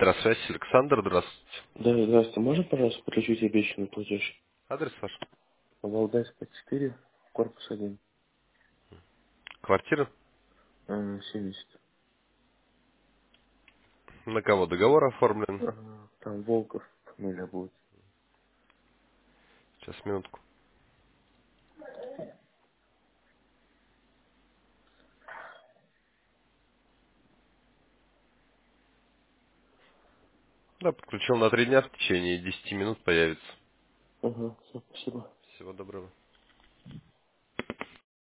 Электросвязь, Александр, здравствуйте. Да, здравствуйте. Можно, пожалуйста, подключить обещанный платеж? Адрес ваш? Валдайская 4, корпус 1, Квартира? 70. На кого договор оформлен? Там Волков фамилия будет. Сейчас, минутку. Да, подключил на 3 дня, в течение 10 минут появится. Ага, все, спасибо. Всего доброго.